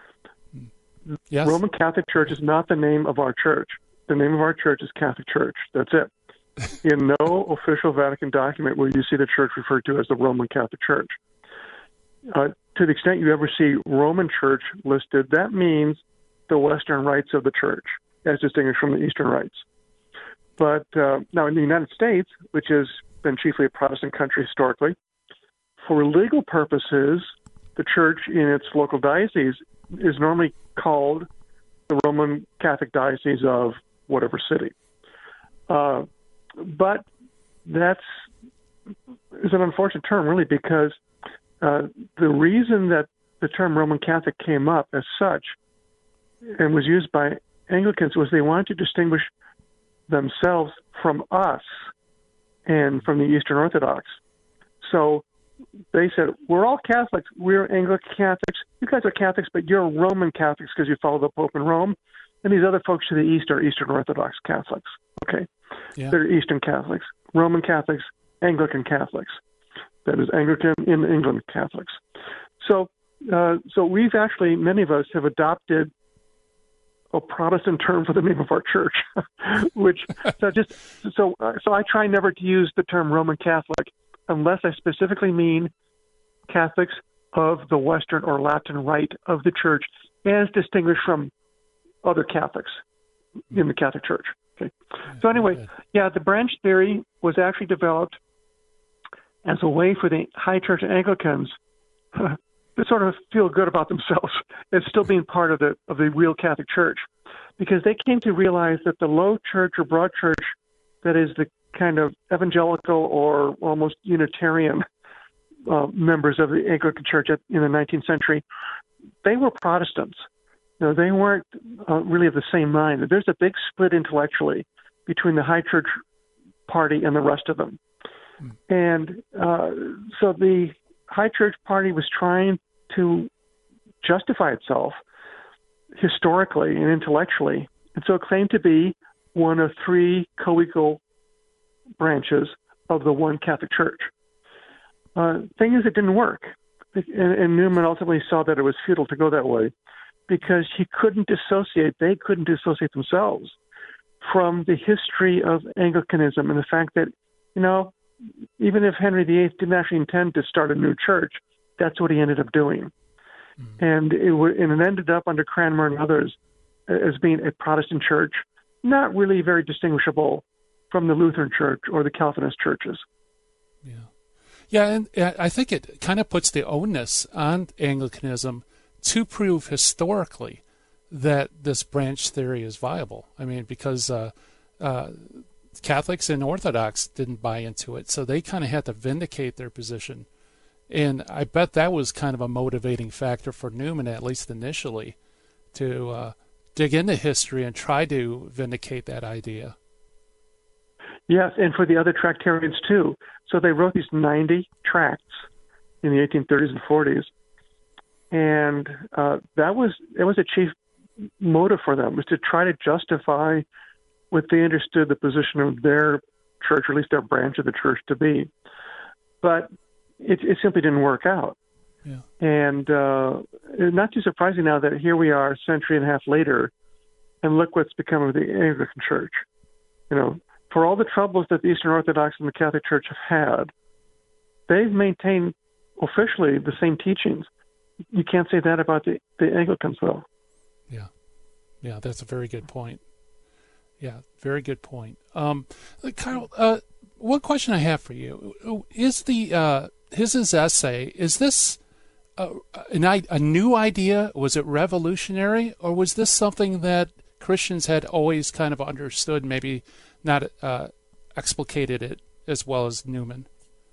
Yes. Roman Catholic Church is not the name of our church. The name of our church is Catholic Church. That's it. In no official Vatican document will you see the church referred to as the Roman Catholic Church. Uh, to the extent you ever see Roman Church listed, that means the Western rites of the church, as distinguished from the Eastern rites. But uh, now in the United States, which has been chiefly a Protestant country historically, for legal purposes, the church in its local diocese is normally called the Roman Catholic Diocese of whatever city. Uh, but that's is an unfortunate term, really, because uh, the reason that the term Roman Catholic came up as such and was used by Anglicans was they wanted to distinguish themselves from us and from the Eastern Orthodox. So they said, we're all Catholics. We're Anglican Catholics. You guys are Catholics, but you're Roman Catholics because you follow the Pope in Rome. And these other folks to the east are Eastern Orthodox Catholics. Okay? Yeah. They're Eastern Catholics. Roman Catholics, Anglican Catholics. That is Anglican in England Catholics. So, uh, so we've actually, many of us have adopted a Protestant term for the name of our church, which so just so uh, so I try never to use the term Roman Catholic unless I specifically mean Catholics of the Western or Latin rite of the church, as distinguished from other Catholics in the Catholic Church. Okay. So anyway, yeah, the branch theory was actually developed as a way for the High Church Anglicans to sort of feel good about themselves as still being part of the of the real Catholic Church, because they came to realize that the low church or broad church, that is the kind of evangelical or almost Unitarian uh, members of the Anglican Church at, in the nineteenth century, they were Protestants. You know, they weren't uh, really of the same mind. There's a big split intellectually between the High Church party and the rest of them. Mm. And uh, so the High Church party was trying to justify itself historically and intellectually, and so it claimed to be one of three co-equal branches of the one Catholic Church. Uh, thing is, it didn't work, and, and Newman ultimately saw that it was futile to go that way because he couldn't dissociate, they couldn't dissociate themselves from the history of Anglicanism and the fact that, you know, even if Henry the Eighth didn't actually intend to start a new church, that's what he ended up doing. Mm-hmm. And, it w- and it ended up under Cranmer and others as being a Protestant church, not really very distinguishable from the Lutheran Church or the Calvinist churches. Yeah, yeah, and I think it kind of puts the onus on Anglicanism to prove historically that this branch theory is viable. I mean, because uh, uh, Catholics and Orthodox didn't buy into it, so they kind of had to vindicate their position. And I bet that was kind of a motivating factor for Newman, at least initially, to uh, dig into history and try to vindicate that idea. Yes, and for the other Tractarians too. So they wrote these ninety tracts in the eighteen thirties and forties, and uh, that was it was a chief motive for them, was to try to justify what they understood the position of their church, or at least their branch of the church, to be. But it, it simply didn't work out. Yeah. And uh, it's not too surprising now that here we are a century and a half later, and look what's become of the Anglican Church. You know, for all the troubles that the Eastern Orthodox and the Catholic Church have had, they've maintained officially the same teachings. You can't say that about the, the Anglicans, though. Yeah. Yeah, that's a very good point. Yeah, very good point. Um, Kyle, uh, one question I have for you is the uh, his, his essay, is this a, an, a new idea? Was it revolutionary, or was this something that Christians had always kind of understood, maybe not uh, explicated it as well as Newman?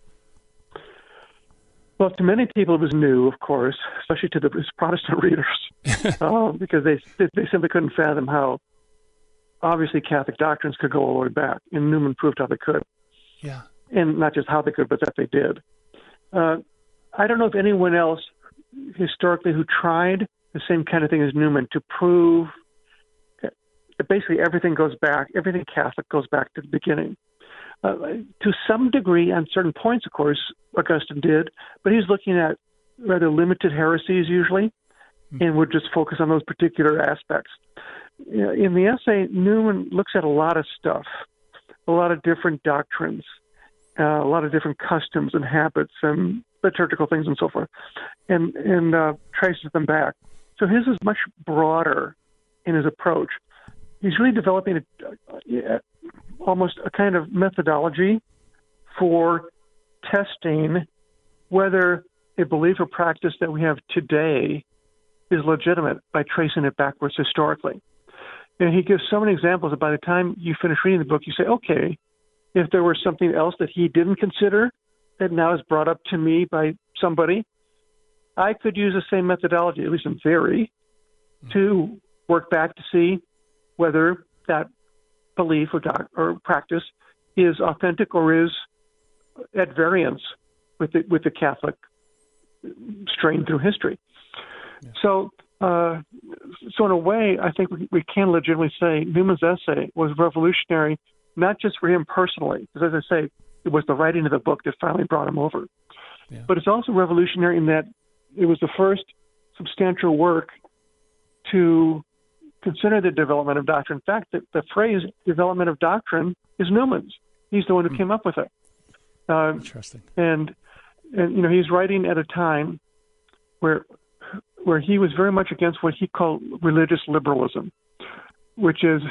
Well, to many people it was new, of course, especially to the Protestant readers, uh, because they they simply couldn't fathom how obviously Catholic doctrines could go all the way back, and Newman proved how they could. Yeah. And not just how they could, but that they did. Uh, I don't know if anyone else historically who tried the same kind of thing as Newman to prove that basically everything goes back, everything Catholic goes back to the beginning. Uh, to some degree, on certain points, of course, Augustine did, but he's looking at rather limited heresies usually, mm-hmm. and would just focus on those particular aspects. In the essay, Newman looks at a lot of stuff, a lot of different doctrines, uh, a lot of different customs and habits and liturgical things and so forth, and, and uh, traces them back. So his is much broader in his approach. He's really developing a, a, almost a kind of methodology for testing whether a belief or practice that we have today is legitimate by tracing it backwards historically. And he gives so many examples that by the time you finish reading the book, you say, okay, if there was something else that he didn't consider that now is brought up to me by somebody, I could use the same methodology, at least in theory, mm-hmm. to work back to see whether that belief or, doc, or practice is authentic or is at variance with the, with the Catholic strain through history. Yeah. So, uh, so in a way, I think we, we can legitimately say Newman's essay was revolutionary, not just for him personally, because as I say, it was the writing of the book that finally brought him over. Yeah. But it's also revolutionary in that it was the first substantial work to consider the development of doctrine. In fact, the, the phrase development of doctrine is Newman's. He's the one who mm. came up with it. Uh, Interesting. And, and, you know, he's writing at a time where where he was very much against what he called religious liberalism, which is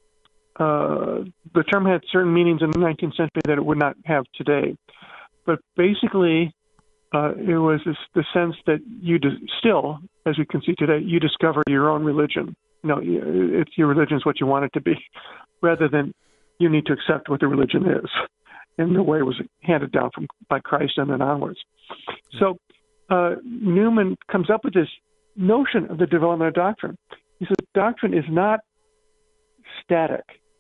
uh, the term had certain meanings in the nineteenth century that it would not have today. But basically, uh, it was this, the sense that you dis- still, as we can see today, you discover your own religion. You know, it's your religion is what you want it to be, rather than you need to accept what the religion is in the way it was handed down from by Christ and then onwards. So uh, Newman comes up with this notion of the development of doctrine. He says doctrine is not static,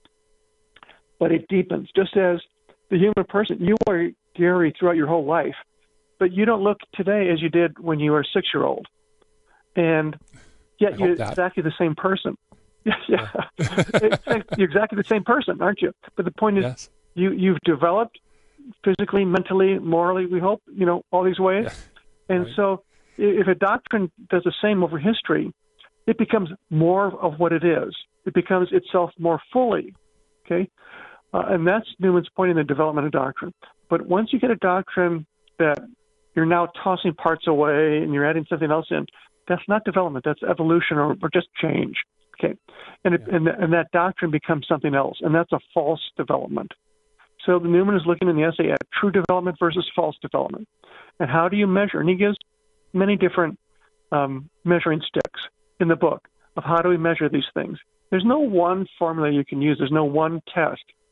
but it deepens. Just as the human person, you are Gary throughout your whole life, but you don't look today as you did when you were a six-year-old. And yet you're that. exactly the same person. yeah, you're exactly the same person, aren't you? But the point is, yes. you, you've developed physically, mentally, morally, we hope, you know, all these ways. Yeah. And right. so if a doctrine does the same over history, it becomes more of what it is. It becomes itself more fully, okay? Uh, and that's Newman's point in the development of doctrine. But once you get a doctrine that you're now tossing parts away and you're adding something else in, that's not development. That's evolution or, or just change, okay? And, it, yeah. and, and that doctrine becomes something else, and that's a false development. So Newman is looking in the essay at true development versus false development. And how do you measure? And he gives many different um, measuring sticks in the book of how do we measure these things. There's no one formula you can use. There's no one test.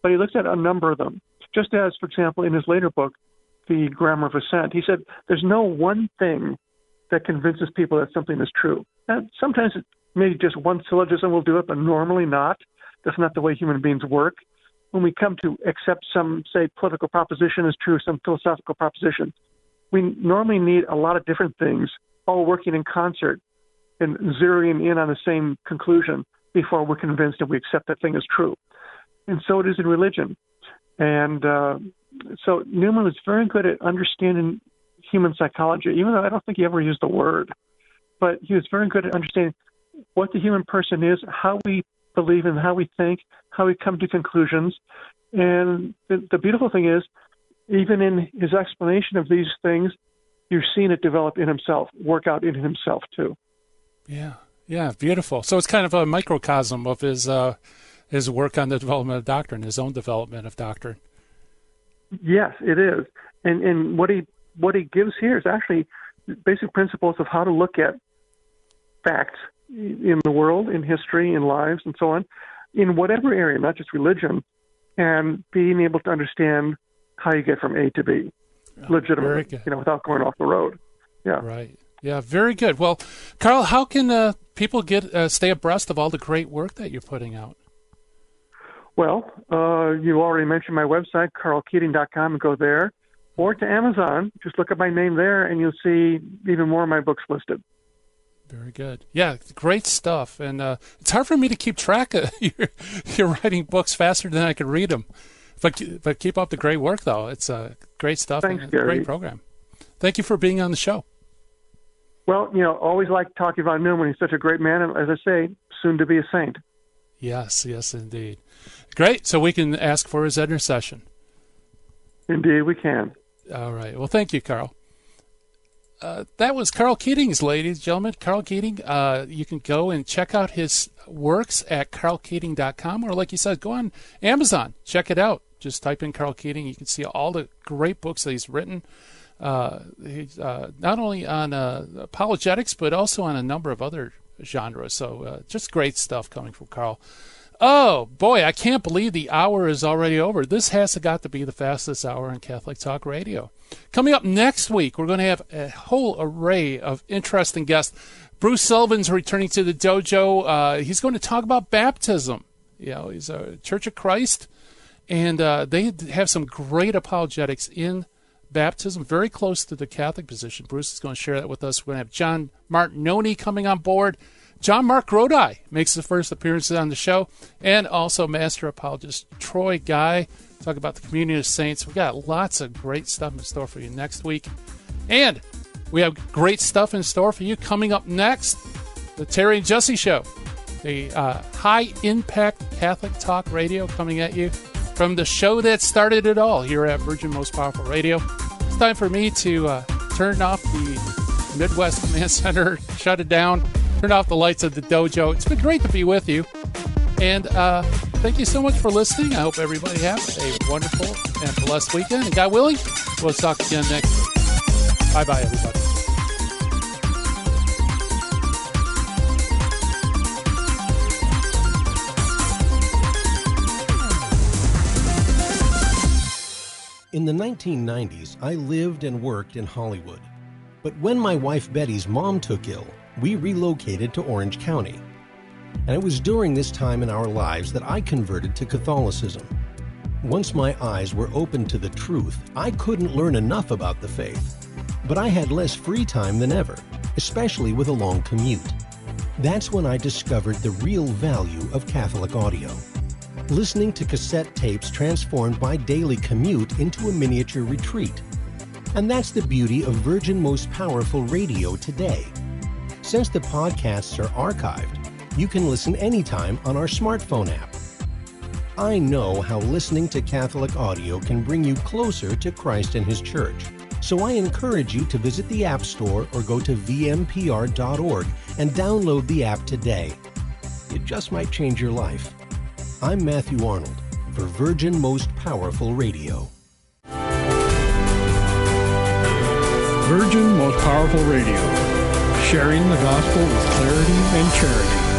but he looked at a number of them. Just as, for example, in his later book, The Grammar of Assent, he said there's no one thing that convinces people that something is true. And sometimes it, maybe just one syllogism will do it, but normally not. That's not the way human beings work. When we come to accept some, say, political proposition as true, some philosophical proposition, we normally need a lot of different things all working in concert and zeroing in on the same conclusion before we're convinced that we accept that thing as true. And so it is in religion. And uh, so Newman was very good at understanding human psychology, even though I don't think he ever used the word. But he was very good at understanding what the human person is, how we believe and how we think, how we come to conclusions. And the, the beautiful thing is, even in his explanation of these things, you're seeing it develop in himself, work out in himself too. Yeah, yeah, beautiful. So it's kind of a microcosm of his uh, his work on the development of doctrine, his own development of doctrine. Yes, it is. And and what he what he gives here is actually basic principles of how to look at facts in the world, in history, in lives, and so on, in whatever area, not just religion, and being able to understand how you get from A to B, oh, legitimately, you know, without going off the road. Yeah. Right. Yeah, very good. Well, Carl, how can uh, people get uh, stay abreast of all the great work that you're putting out? Well, uh, you already mentioned my website, carl keating dot com, and go there. Or to Amazon. Just look up my name there, and you'll see even more of my books listed. Very good. Yeah, great stuff. And uh, it's hard for me to keep track of your, you're writing books faster than I can read them. But but keep up the great work, though. It's uh, great stuff. Thanks, and a Gary. Great program. Thank you for being on the show. Well, you know, always like talking about Newman. He's such a great man, and as I say, soon to be a saint. Yes, yes, indeed. Great. So we can ask for his intercession. Indeed, we can. All right. Well, thank you, Carl. Uh, that was Carl Keating, ladies and gentlemen. Carl Keating. Uh, you can go and check out his works at carl keating dot com, or like you said, go on Amazon. Check it out. Just type in Carl Keating. You can see all the great books that he's written. Uh, he's uh, not only on uh, apologetics, but also on a number of other genres. So uh, just great stuff coming from Carl. Oh, boy, I can't believe the hour is already over. This has got to be the fastest hour on Catholic Talk Radio. Coming up next week, we're going to have a whole array of interesting guests. Bruce Sullivan's returning to the dojo. Uh, he's going to talk about baptism. You know, he's a Church of Christ, and uh, they have some great apologetics in baptism, very close to the Catholic position. Bruce is going to share that with us. We're going to have John Martinoni coming on board. John Mark Grodi makes the first appearances on the show, and also Master Apologist Troy Guy. Talk about the communion of saints. We got lots of great stuff in store for you next week. And we have great stuff in store for you coming up next. The Terry and Jesse Show. The uh, high-impact Catholic Talk Radio coming at you from the show that started it all here at Virgin Most Powerful Radio. It's time for me to uh, turn off the Midwest Command Center, shut it down, turn off the lights of the dojo. It's been great to be with you. And uh, thank you so much for listening. I hope everybody has a wonderful and blessed weekend. And God willing, we'll talk again next week. Bye-bye, everybody. In the nineteen nineties, I lived and worked in Hollywood. But when my wife Betty's mom took ill, we relocated to Orange County. And it was during this time in our lives that I converted to Catholicism. Once my eyes were opened to the truth, I couldn't learn enough about the faith. But I had less free time than ever, especially with a long commute. That's when I discovered the real value of Catholic audio. Listening to cassette tapes transformed my daily commute into a miniature retreat. And that's the beauty of Virgin Most Powerful Radio today. Since the podcasts are archived, you can listen anytime on our smartphone app. I know how listening to Catholic audio can bring you closer to Christ and His Church. So I encourage you to visit the App Store or go to v m p r dot org and download the app today. It just might change your life. I'm Matthew Arnold for Virgin Most Powerful Radio. Virgin Most Powerful Radio, sharing the gospel with clarity and charity.